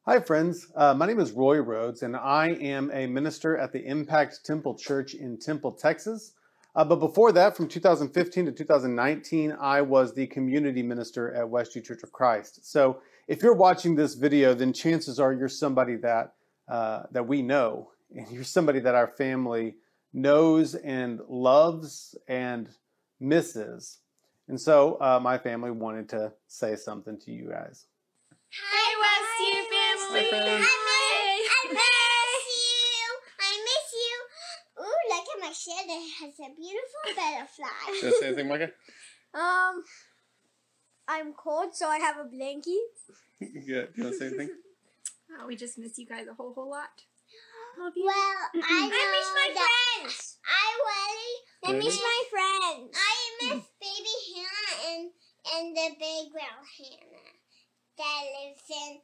Hi, friends. My name is Roy Rhodes, and I am a minister at the Impact Temple Church in Temple, Texas. But before that, from 2015 to 2019, I was the community minister at Westview Church of Christ. So if you're watching this video, then chances are you're somebody that we know, and you're somebody that our family knows and loves and misses. And so my family wanted to say something to you guys. Hi, Westview family. I miss you. Ooh, look at my shirt. It has a beautiful butterfly. Should I say anything, Micah? I'm cold, so I have a blankie. Good. You want to say anything? We just miss you guys a whole lot. Well, I miss my friends. I miss my friends. I miss baby Hannah and the big girl Hannah that lives in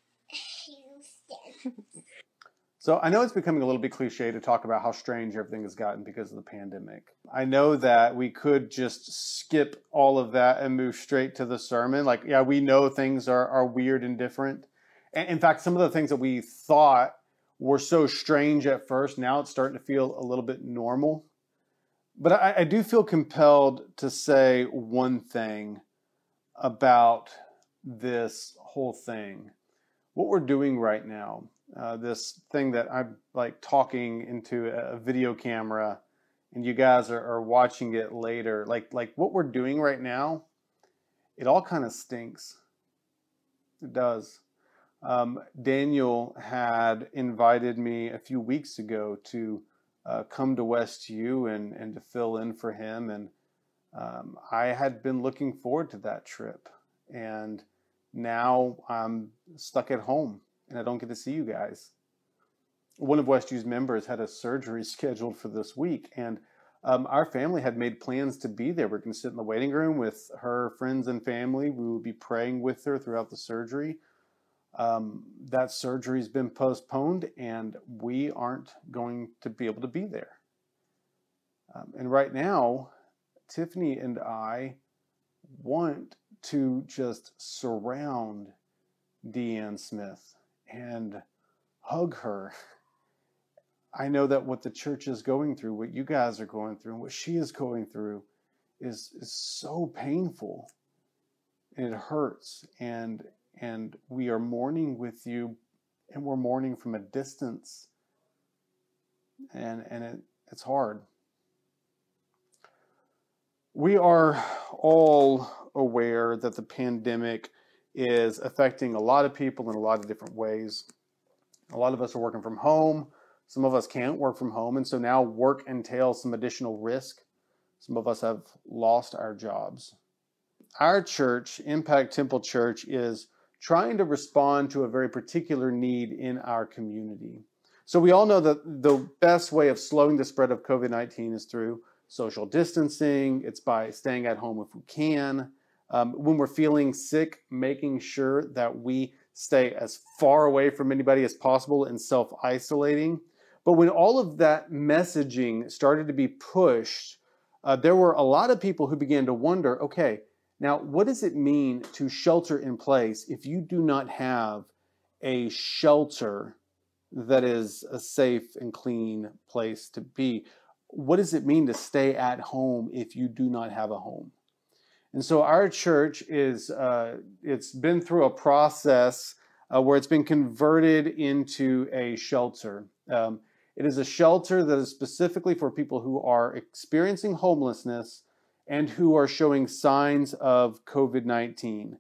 Houston. So I know it's becoming a little bit cliche to talk about how strange everything has gotten because of the pandemic. I know that we could just skip all of that and move straight to the sermon. Like, yeah, we know things are weird and different. And in fact, some of the things that we thought were so strange at first, now it's starting to feel a little bit normal. But I do feel compelled to say one thing about this whole thing. What we're doing right now, this thing that I'm like talking into a video camera and you guys are watching it later, like what we're doing right now, it all kind of stinks. It does. Daniel had invited me a few weeks ago to come to Westview and to fill in for him. And I had been looking forward to that trip. And now I'm stuck at home and I don't get to see you guys. One of Westview's members had a surgery scheduled for this week, and our family had made plans to be there. We're going to sit in the waiting room with her friends and family. We will be praying with her throughout the surgery. That surgery's been postponed, and we aren't going to be able to be there. And right now, Tiffany and I want to just surround Deanne Smith and hug her. I know that what the church is going through, what you guys are going through, and what she is going through is so painful. And it hurts. And we are mourning with you, and we're mourning from a distance. And it's hard. We are all aware that the pandemic is affecting a lot of people in a lot of different ways. A lot of us are working from home. Some of us can't work from home. And so now work entails some additional risk. Some of us have lost our jobs. Our church, Impact Temple Church, is trying to respond to a very particular need in our community. So we all know that the best way of slowing the spread of COVID-19 is through social distancing. It's by staying at home if we can. When we're feeling sick, making sure that we stay as far away from anybody as possible and self-isolating. But when all of that messaging started to be pushed, there were a lot of people who began to wonder, okay, now what does it mean to shelter in place if you do not have a shelter that is a safe and clean place to be? What does it mean to stay at home if you do not have a home? And so our church is, it's been through a process where it's been converted into a shelter. It is a shelter that is specifically for people who are experiencing homelessness and who are showing signs of COVID-19.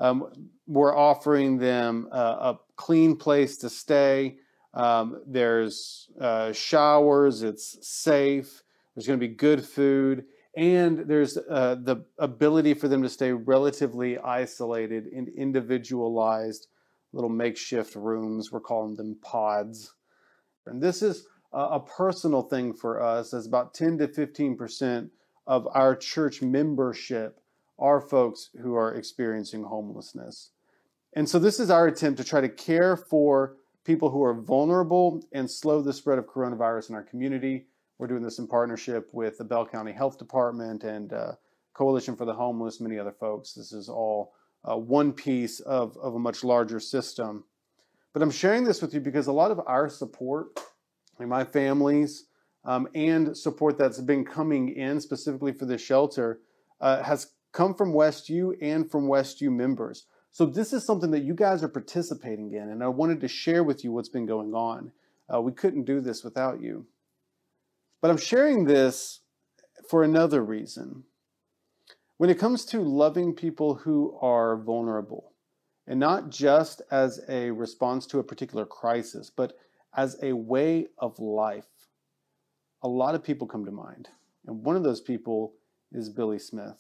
We're offering them a clean place to stay. There's showers, it's safe, there's going to be good food, and there's the ability for them to stay relatively isolated in individualized little makeshift rooms. We're calling them pods. And this is a personal thing for us, as about 10 to 15% of our church membership are folks who are experiencing homelessness. And so this is our attempt to try to care for people who are vulnerable and slow the spread of coronavirus in our community. We're doing this in partnership with the Bell County Health Department and Coalition for the Homeless, many other folks. This is all one piece of a much larger system. But I'm sharing this with you because a lot of our support, like my family's, and support that's been coming in specifically for the shelter has come from WestU and from WestU members. So this is something that you guys are participating in, and I wanted to share with you what's been going on. We couldn't do this without you. But I'm sharing this for another reason. When it comes to loving people who are vulnerable, and not just as a response to a particular crisis, but as a way of life, a lot of people come to mind. And one of those people is Billy Smith.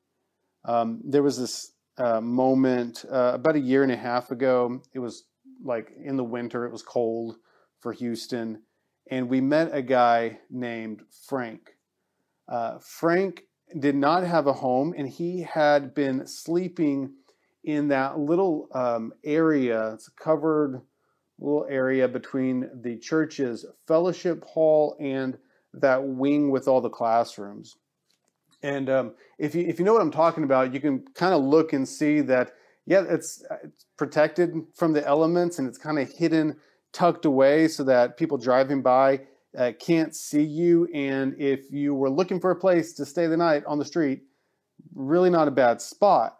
There was this moment about a year and a half ago. It was like in the winter, it was cold for Houston. And we met a guy named Frank. Frank did not have a home, and he had been sleeping in that little area. It's a covered little area between the church's fellowship hall and that wing with all the classrooms. And if you know what I'm talking about, you can kind of look and see that, yeah, it's protected from the elements, and it's kind of hidden, tucked away so that people driving by can't see you. And if you were looking for a place to stay the night on the street, really not a bad spot.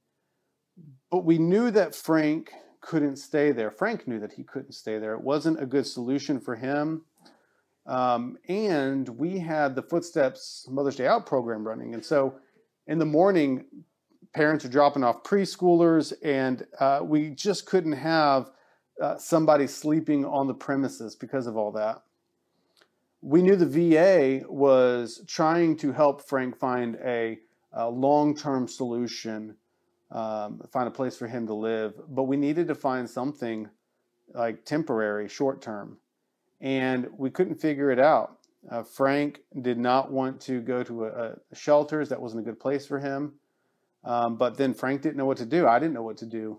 But we knew that Frank couldn't stay there. Frank knew that he couldn't stay there. It wasn't a good solution for him. And we had the Footsteps Mother's Day Out program running. And so in the morning, parents are dropping off preschoolers, and we just couldn't have somebody sleeping on the premises because of all that. We knew the VA was trying to help Frank find a long-term solution, find a place for him to live, but we needed to find something like temporary, short-term, and we couldn't figure it out. Frank did not want to go to a shelters. That wasn't a good place for him. But then Frank didn't know what to do. I didn't know what to do.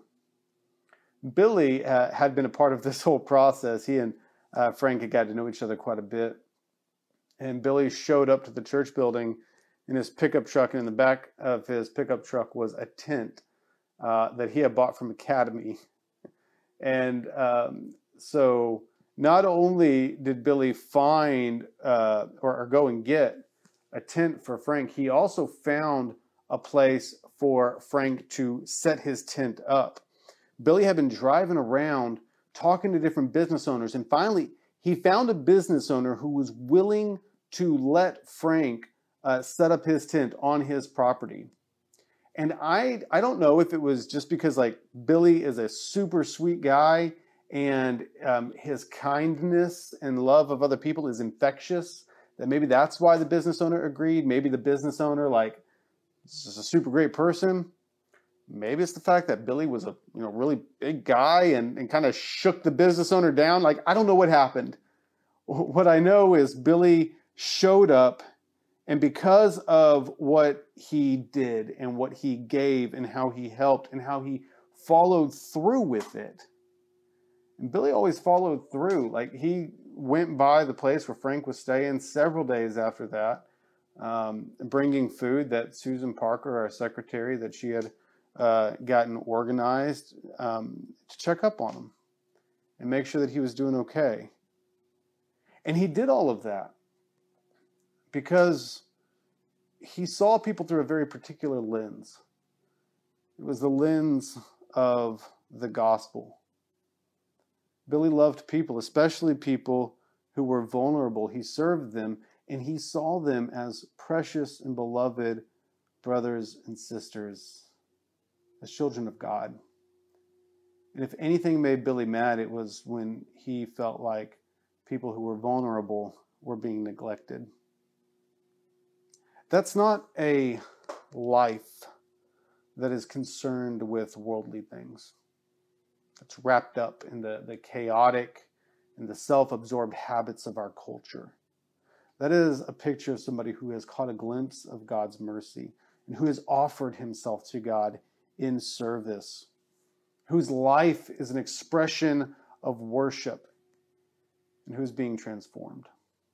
Billy had been a part of this whole process. He and Frank had got to know each other quite a bit. And Billy showed up to the church building in his pickup truck, and in the back of his pickup truck was a tent that he had bought from Academy. And so not only did Billy find or go and get a tent for Frank, he also found a place for Frank to set his tent up. Billy had been driving around talking to different business owners, and finally he found a business owner who was willing to let Frank set up his tent on his property. And I don't know if it was just because like Billy is a super sweet guy and his kindness and love of other people is infectious, that maybe that's why the business owner agreed. Maybe the business owner is a super great person. Maybe it's the fact that Billy was a really big guy and kind of shook the business owner down. Like, I don't know what happened. What I know is Billy showed up, and because of what he did and what he gave and how he helped and how he followed through with it. And Billy always followed through. Like, he went by the place where Frank was staying several days after that, bringing food that Susan Parker, our secretary, that she had gotten organized to check up on him and make sure that he was doing okay. And he did all of that because he saw people through a very particular lens. It was the lens of the gospel. Billy loved people, especially people who were vulnerable. He served them, and he saw them as precious and beloved brothers and sisters, as children of God. And if anything made Billy mad, it was when he felt like people who were vulnerable were being neglected. That's not a life that is concerned with worldly things. It's wrapped up in the chaotic and the self-absorbed habits of our culture. That is a picture of somebody who has caught a glimpse of God's mercy and who has offered himself to God in service, whose life is an expression of worship, and who's being transformed.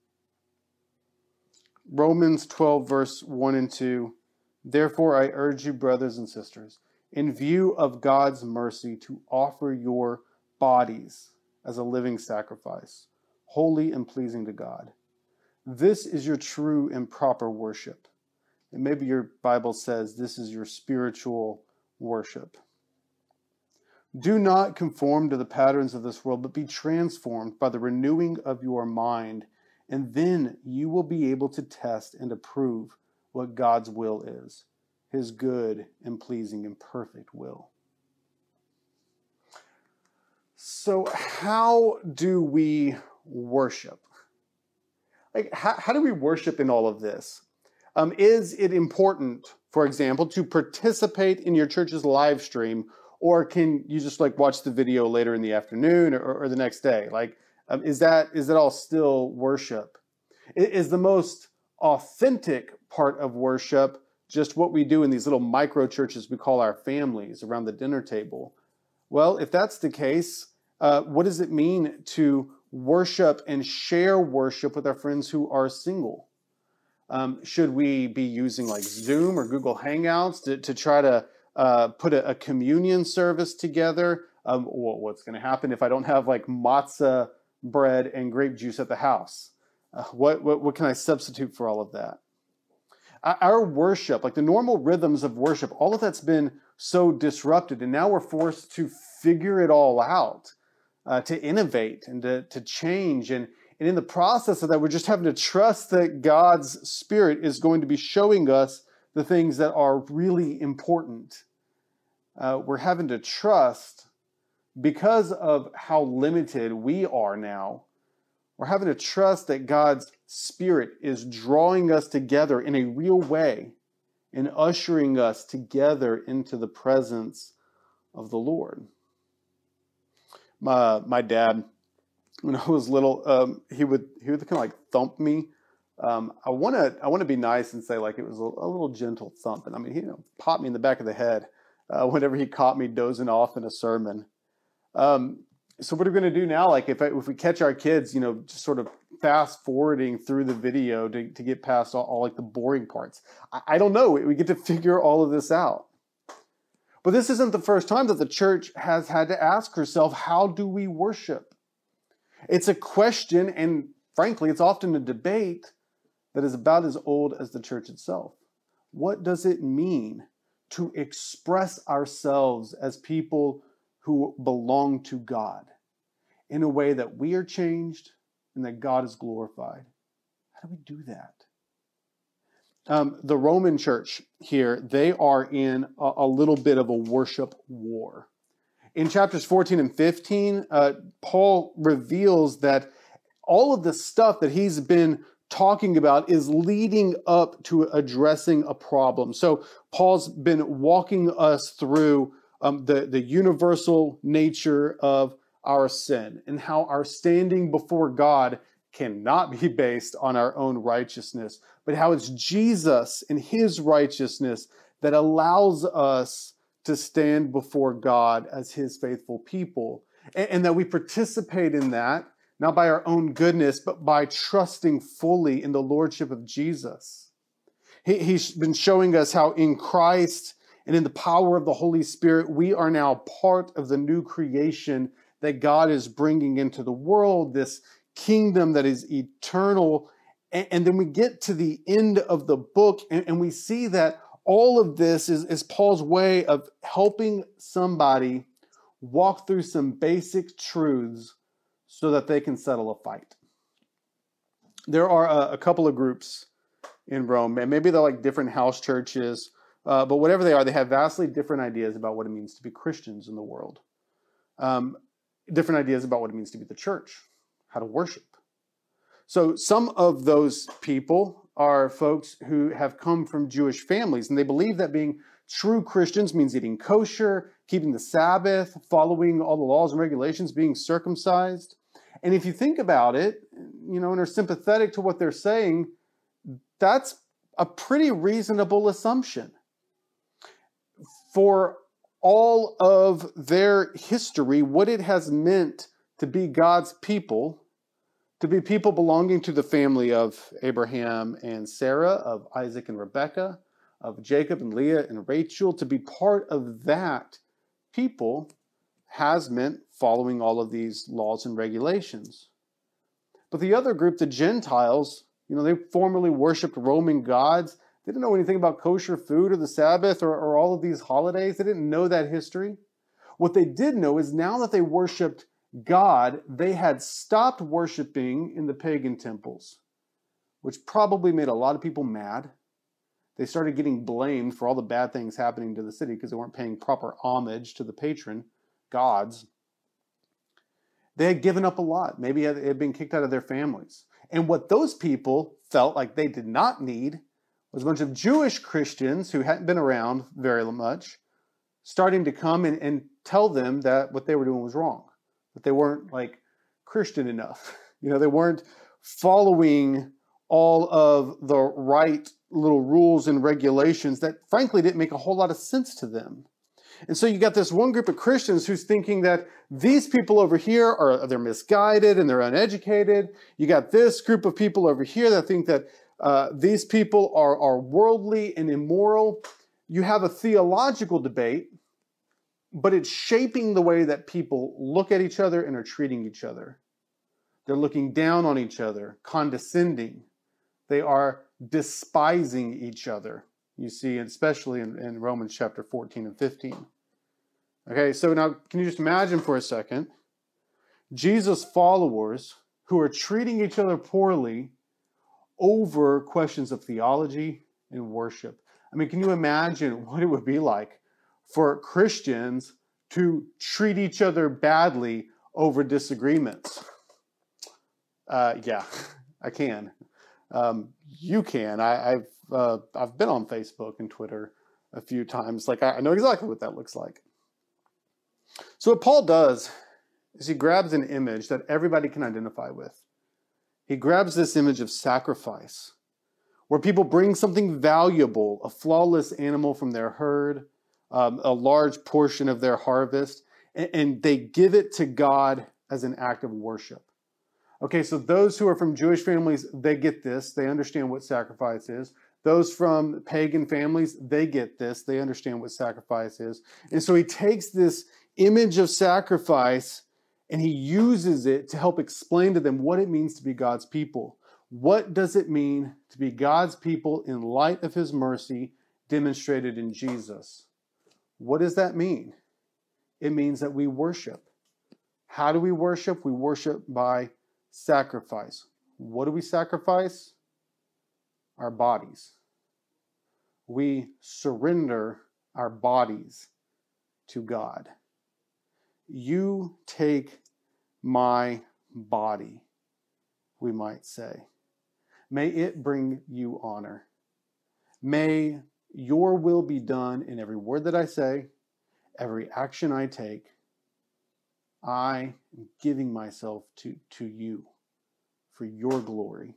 Romans 12, verse 1 and 2, therefore I urge you, brothers and sisters, in view of God's mercy, to offer your bodies as a living sacrifice, holy and pleasing to God. This is your true and proper worship. And maybe your Bible says this is your spiritual worship. Do not conform to the patterns of this world, but be transformed by the renewing of your mind, and then you will be able to test and approve what God's will is, his good and pleasing and perfect will. So how do we worship? Like, how do we worship in all of this? Is it important, for example, to participate in your church's live stream, or can you just like watch the video later in the afternoon or the next day? Like, is that all still worship? Is the most authentic part of worship just what we do in these little micro churches we call our families around the dinner table? Well, if that's the case, what does it mean to worship and share worship with our friends who are single? Should we be using like Zoom or Google Hangouts to try to put a communion service together? What's going to happen if I don't have like matzah bread and grape juice at the house? What can I substitute for all of that? Our worship, like the normal rhythms of worship, all of that's been so disrupted, and now we're forced to figure it all out, to innovate and to change. And in the process of that, we're just having to trust that God's Spirit is going to be showing us the things that are really important. We're having to trust, because of how limited we are now, we're having to trust that God's Spirit is drawing us together in a real way and ushering us together into the presence of the Lord. My dad, when I was little, he would kind of like thump me. I want to be nice and say like it was a little gentle thumping. I mean, he popped me in the back of the head whenever he caught me dozing off in a sermon. So what are we going to do now? Like if we catch our kids, just sort of fast forwarding through the video to get past all like the boring parts. I don't know. We get to figure all of this out. But this isn't the first time that the church has had to ask herself, how do we worship? It's a question, and frankly, it's often a debate that is about as old as the church itself. What does it mean to express ourselves as people who belong to God in a way that we are changed and that God is glorified? How do we do that? The Roman church here, they are in a little bit of a worship war. In chapters 14 and 15, Paul reveals that all of the stuff that he's been talking about is leading up to addressing a problem. So Paul's been walking us through the universal nature of our sin and how our standing before God cannot be based on our own righteousness, but how it's Jesus and his righteousness that allows us to stand before God as his faithful people, and that we participate in that, not by our own goodness, but by trusting fully in the lordship of Jesus. He's been showing us how in Christ and in the power of the Holy Spirit, we are now part of the new creation that God is bringing into the world, this kingdom that is eternal. And then we get to the end of the book, and we see that all of this is Paul's way of helping somebody walk through some basic truths so that they can settle a fight. There are a couple of groups in Rome, and maybe they're like different house churches, but whatever they are, they have vastly different ideas about what it means to be Christians in the world. Different ideas about what it means to be the church, how to worship. So some of those people are folks who have come from Jewish families, and they believe that being true Christians means eating kosher, keeping the Sabbath, following all the laws and regulations, being circumcised. And if you think about it, and are sympathetic to what they're saying, that's a pretty reasonable assumption. For all of their history, what it has meant to be God's people, to be people belonging to the family of Abraham and Sarah, of Isaac and Rebekah, of Jacob and Leah and Rachel, to be part of that people has meant following all of these laws and regulations. But the other group, the Gentiles, they formerly worshipped Roman gods. They didn't know anything about kosher food or the Sabbath or all of these holidays. They didn't know that history. What they did know is now that they worshipped God, they had stopped worshiping in the pagan temples, which probably made a lot of people mad. They started getting blamed for all the bad things happening to the city because they weren't paying proper homage to the patron gods. They had given up a lot. Maybe they had been kicked out of their families. And what those people felt like they did not need was a bunch of Jewish Christians who hadn't been around very much, starting to come and tell them that what they were doing was wrong, that they weren't Christian enough. They weren't following all of the right little rules and regulations that frankly didn't make a whole lot of sense to them. And so you got this one group of Christians who's thinking that these people over here they're misguided and they're uneducated. You got this group of people over here that think that these people are worldly and immoral. You have a theological debate, but it's shaping the way that people look at each other and are treating each other. They're looking down on each other, condescending. They are despising each other. You see, especially in Romans chapter 14 and 15. Okay, so now can you just imagine for a second Jesus' followers who are treating each other poorly over questions of theology and worship? I mean, can you imagine what it would be like for Christians to treat each other badly over disagreements? Yeah, I can. You can. I've been on Facebook and Twitter a few times. I know exactly what that looks like. So what Paul does is he grabs an image that everybody can identify with. He grabs this image of sacrifice, where people bring something valuable, a flawless animal from their herd, a large portion of their harvest, and they give it to God as an act of worship. Okay, so those who are from Jewish families, they get this. They understand what sacrifice is. Those from pagan families, they get this. They understand what sacrifice is. And so he takes this image of sacrifice and he uses it to help explain to them what it means to be God's people. What does it mean to be God's people in light of his mercy demonstrated in Jesus? What does that mean? It means that we worship. How do we worship? We worship by sacrifice. What do we sacrifice? Our bodies. We surrender our bodies to God. You take my body, we might say. May it bring you honor. May your will be done in every word that I say, every action I take. I am giving myself to you for your glory.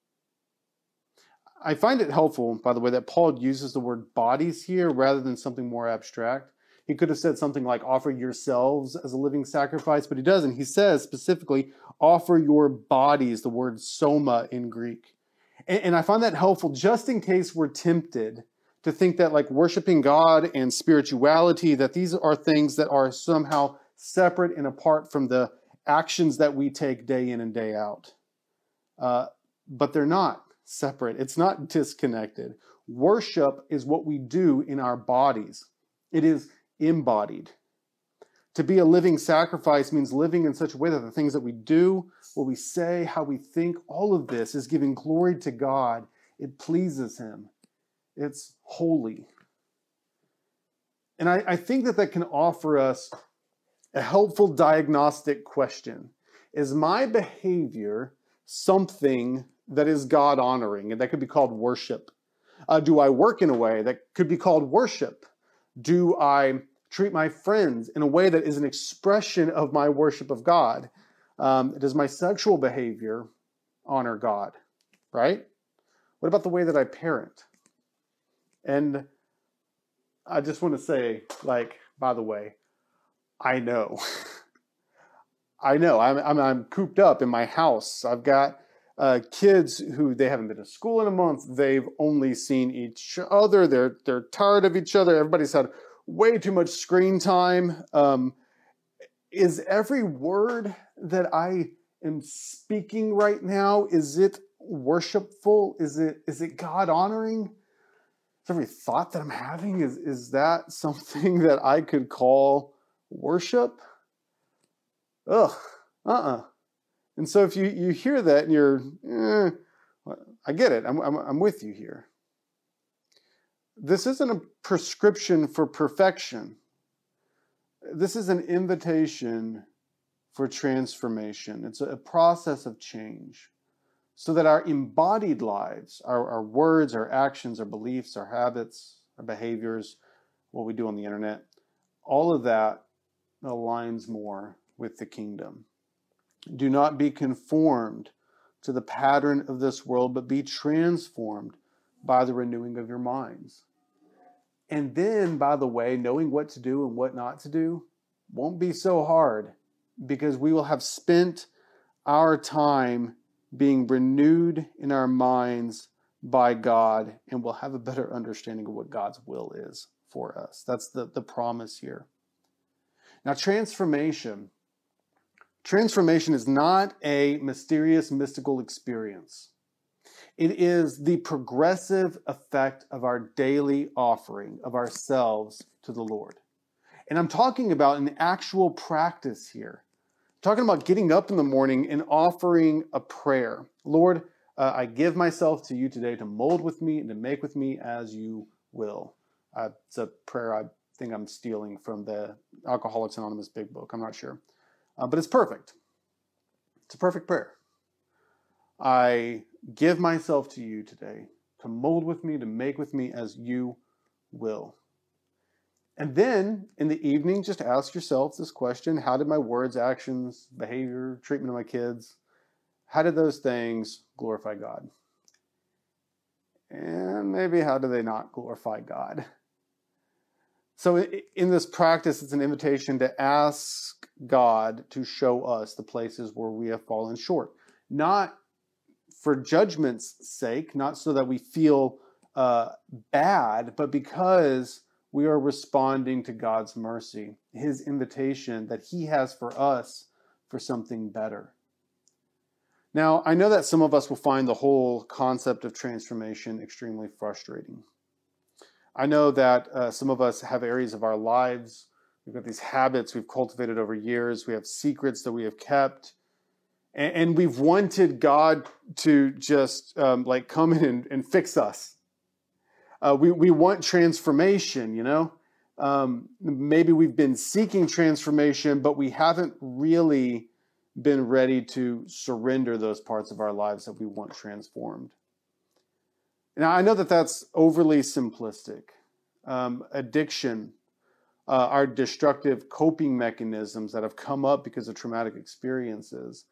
I find it helpful, by the way, that Paul uses the word bodies here rather than something more abstract. He could have said something like offer yourselves as a living sacrifice, but he doesn't. He says specifically, offer your bodies, the word soma in Greek. And I find that helpful just in case we're tempted to think that worshiping God and spirituality, that these are things that are somehow separate and apart from the actions that we take day in and day out. But they're not separate. It's not disconnected. Worship is what we do in our bodies. It is embodied. To be a living sacrifice means living in such a way that the things that we do, what we say, how we think, all of this is giving glory to God. It pleases him. It's holy. And I think that can offer us a helpful diagnostic question. Is my behavior something that is God-honoring? And that could be called worship. Do I work in a way that could be called worship? Do I treat my friends in a way that is an expression of my worship of God? Does my sexual behavior honor God? Right? What about the way that I parent? And I just want to say, by the way, I know. I know. I'm cooped up in my house. I've got kids who they haven't been to school in a month. They've only seen each other. They're tired of each other. Everybody's had way too much screen time. is every word that I am speaking right now, is it worshipful? Is it God honoring? Is every thought that I'm having, is that something that I could call worship? Ugh, And so if you hear that and you're, I get it. I'm with you here. This isn't a prescription for perfection. This is an invitation for transformation. It's a process of change so that our embodied lives, our words, our actions, our beliefs, our habits, our behaviors, what we do on the internet, all of that aligns more with the kingdom. Do not be conformed to the pattern of this world, but be transformed by the renewing of your minds. And then, by the way, knowing what to do and what not to do won't be so hard, because we will have spent our time being renewed in our minds by God, and we'll have a better understanding of what God's will is for us. That's the promise here. Now, transformation is not a mysterious, mystical experience. It is the progressive effect of our daily offering of ourselves to the Lord. And I'm talking about an actual practice here. I'm talking about getting up in the morning and offering a prayer. Lord, I give myself to you today to mold with me and to make with me as you will. It's a prayer I think I'm stealing from the Alcoholics Anonymous big book. I'm not sure. But it's perfect. It's a perfect prayer. I give myself to you today to mold with me, to make with me as you will. And then in the evening, just ask yourself this question: how did my words, actions, behavior, treatment of my kids, how did those things glorify God? And maybe how do they not glorify God? So in this practice, it's an invitation to ask God to show us the places where we have fallen short. Not for judgment's sake, not so that we feel bad, but because we are responding to God's mercy, his invitation that he has for us for something better. Now, I know that some of us will find the whole concept of transformation extremely frustrating. I know that some of us have areas of our lives, we've got these habits we've cultivated over years, we have secrets that we have kept, and we've wanted God to just come in and fix us. We want transformation, you know. Maybe we've been seeking transformation, but we haven't really been ready to surrender those parts of our lives that we want transformed. Now, I know that that's overly simplistic. Addiction, our destructive coping mechanisms that have come up because of traumatic experiences,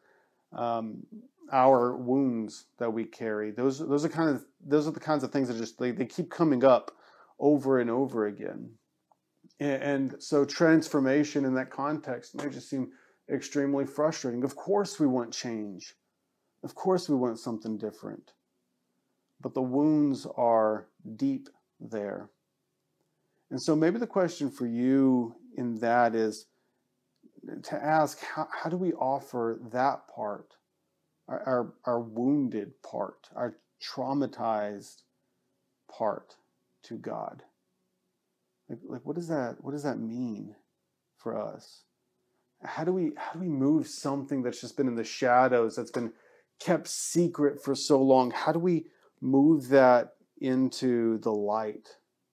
our wounds that we carry, those are the kinds of things that just they keep coming up over and over again. And so transformation in that context may just seem extremely frustrating. Of course we want change. Of course we want something different. But the wounds are deep there. And so maybe the question for you in that is to ask, how do we offer that part, our wounded part, our traumatized part to God? Like what does that mean for us? How do we move something that's just been in the shadows, that's been kept secret for so long? How do we move that into the light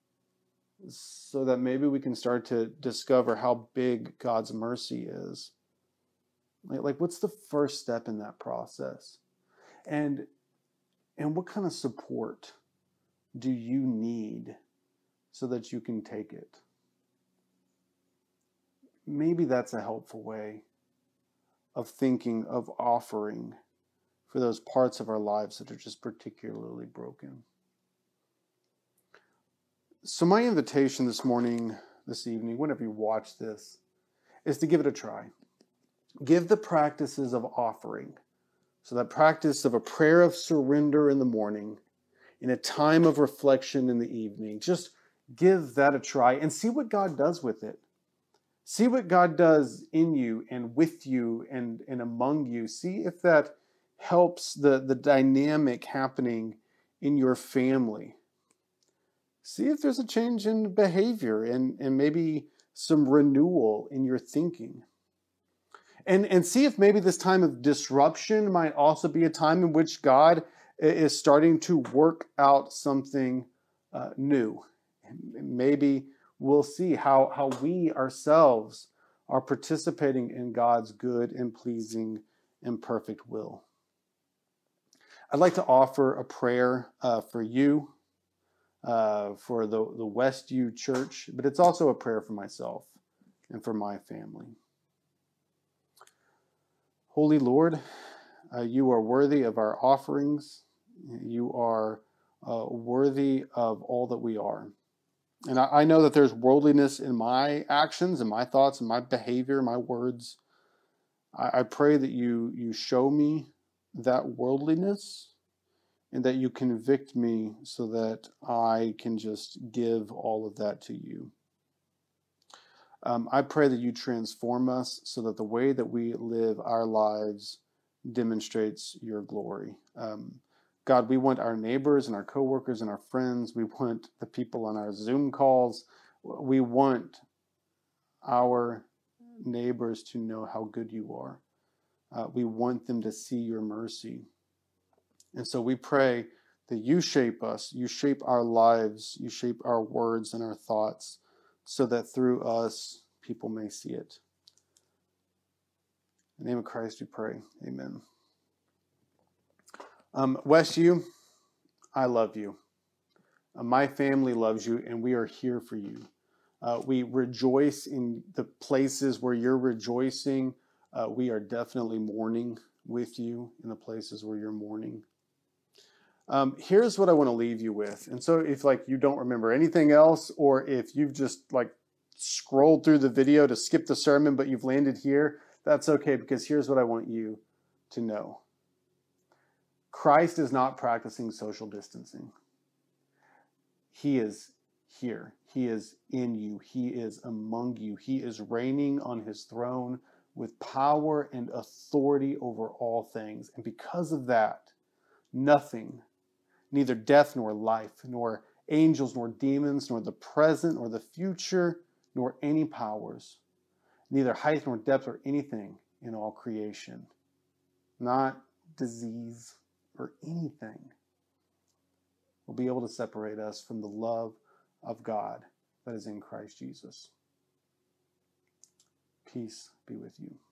so that maybe we can start to discover how big God's mercy is? Like what's the first step in that process? And what kind of support do you need so that you can take it? Maybe that's a helpful way of thinking of offering for those parts of our lives that are just particularly broken. So my invitation this evening, whenever you watch this, is to give it a try. Give the practices of offering, so that practice of a prayer of surrender in the morning, in a time of reflection in the evening, just give that a try and see what God does with it. See what God does in you and with you and among you. See if that helps the dynamic happening in your family. See if there's a change in behavior and maybe some renewal in your thinking. And see if maybe this time of disruption might also be a time in which God is starting to work out something new. And maybe we'll see how we ourselves are participating in God's good and pleasing and perfect will. I'd like to offer a prayer for you, for the Westview Church, but it's also a prayer for myself and for my family. Holy Lord, you are worthy of our offerings. You are worthy of all that we are. And I know that there's worldliness in my actions and my thoughts and my behavior, my words. I pray that you show me that worldliness and that you convict me so that I can just give all of that to you. I pray that you transform us so that the way that we live our lives demonstrates your glory. God, we want our neighbors and our coworkers and our friends. We want the people on our Zoom calls. We want our neighbors to know how good you are. We want them to see your mercy. And so we pray that you shape us, you shape our lives, you shape our words and our thoughts, so that through us, people may see it. In the name of Christ we pray. Amen. Westview, I love you. My family loves you, and we are here for you. We rejoice in the places where you're rejoicing. We are definitely mourning with you in the places where you're mourning. Here's what I want to leave you with. And so if you don't remember anything else, or if you've just scrolled through the video to skip the sermon, but you've landed here, that's okay, because here's what I want you to know. Christ is not practicing social distancing. He is here. He is in you. He is among you. He is reigning on his throne with power and authority over all things. And because of that, nothing, neither death nor life, nor angels nor demons, nor the present nor the future, nor any powers, neither height nor depth or anything in all creation, not disease or anything, will be able to separate us from the love of God that is in Christ Jesus. Peace be with you.